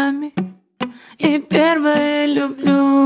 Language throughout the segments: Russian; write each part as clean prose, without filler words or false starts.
нами и первое люблю.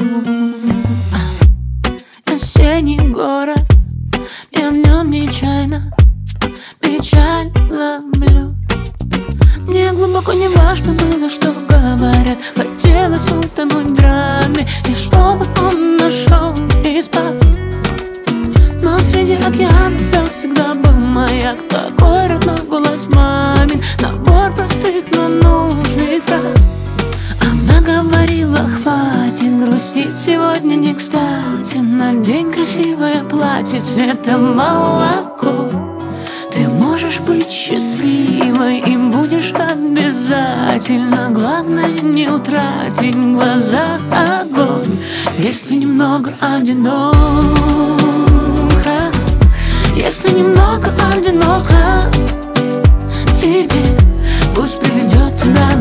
Осенний город, я в нем нечаянно печаль ловлю. Мне глубоко не важно было, что говорят. Хотелось утонуть в драме, и чтобы он нашел и спас. Но среди океана слез всегда был маяк. Такой родной голос мамин, набор простых, но нужных фраз. Она говорила: хватит грустить, сегодня не кстати. Надень красивое платье цвета молоко. Ты можешь быть счастливой, им будешь обязательно. Главное не утратить в глазах огонь. Если немного одиноко, если немного одиноко тебе, пусть приведет тебя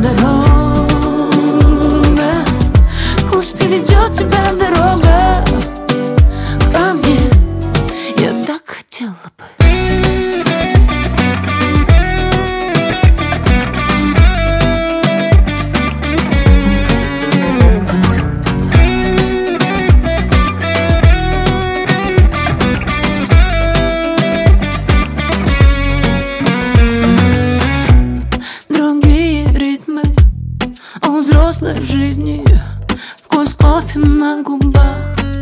дорога. Пусть приведет тебя дорога ко мне. Я так хотела бы. Взрослой жизни, вкус кофе на губах.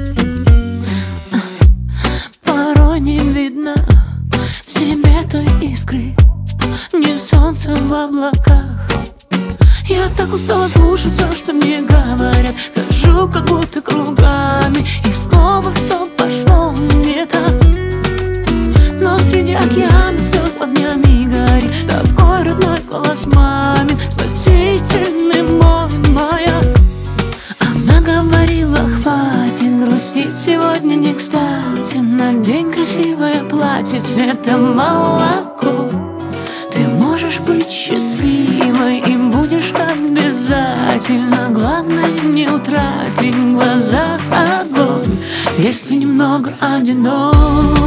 Порой не видно в себе той искры, ни солнца в облаках. Я так устала слушать все, что мне говорят. Хожу как будто кругами, и снова все пошло не так. Но среди океана слез огнями горит такой родной голос мамин, спасительный мой маяк. Она говорила: хватит грустить, сегодня не кстати. Надень красивое платье цвета молоко. Ты можешь быть счастливой, им будешь обязательно. Главное не утратить в глазах огонь. Если немного одиноко,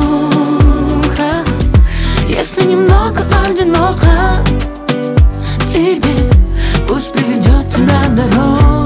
если немного одиноко тебе, пусть приведет тебя дорога.